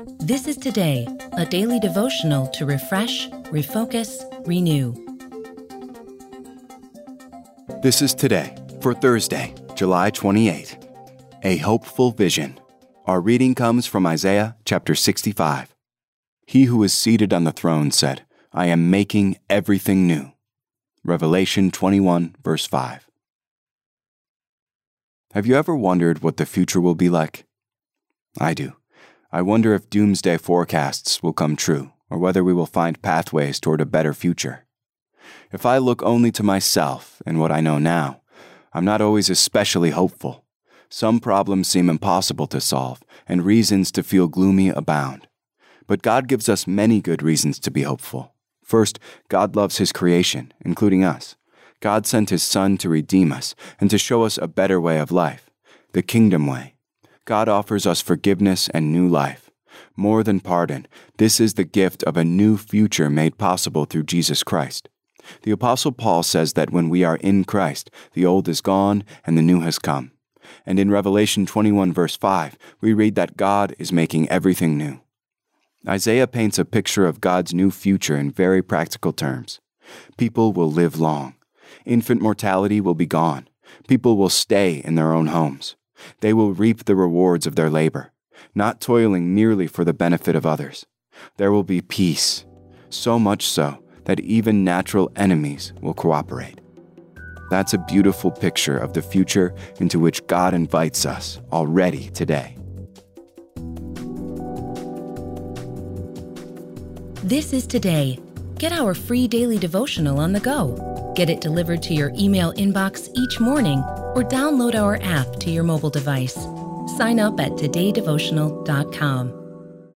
This is Today, a daily devotional to refresh, refocus, renew. This is Today for Thursday, July 28. A hopeful vision. Our reading comes from Isaiah chapter 65. He who is seated on the throne said, I am making everything new. Revelation 21, verse 5. Have you ever wondered what the future will be like? I do. I wonder if doomsday forecasts will come true, or whether we will find pathways toward a better future. If I look only to myself and what I know now, I'm not always especially hopeful. Some problems seem impossible to solve, and reasons to feel gloomy abound. But God gives us many good reasons to be hopeful. First, God loves His creation, including us. God sent His Son to redeem us and to show us a better way of life, the kingdom way. God offers us forgiveness and new life. More than pardon, this is the gift of a new future made possible through Jesus Christ. The Apostle Paul says that when we are in Christ, the old is gone and the new has come. And in Revelation 21, verse 5, we read that God is making everything new. Isaiah paints a picture of God's new future in very practical terms. People will live long. Infant mortality will be gone. People will stay in their own homes. They will reap the rewards of their labor, not toiling merely for the benefit of others. There will be peace, so much so that even natural enemies will cooperate. That's a beautiful picture of the future into which God invites us already today. This is Today. Get our free daily devotional on the go. Get it delivered to your email inbox each morning or download our app to your mobile device. Sign up at todaydevotional.com.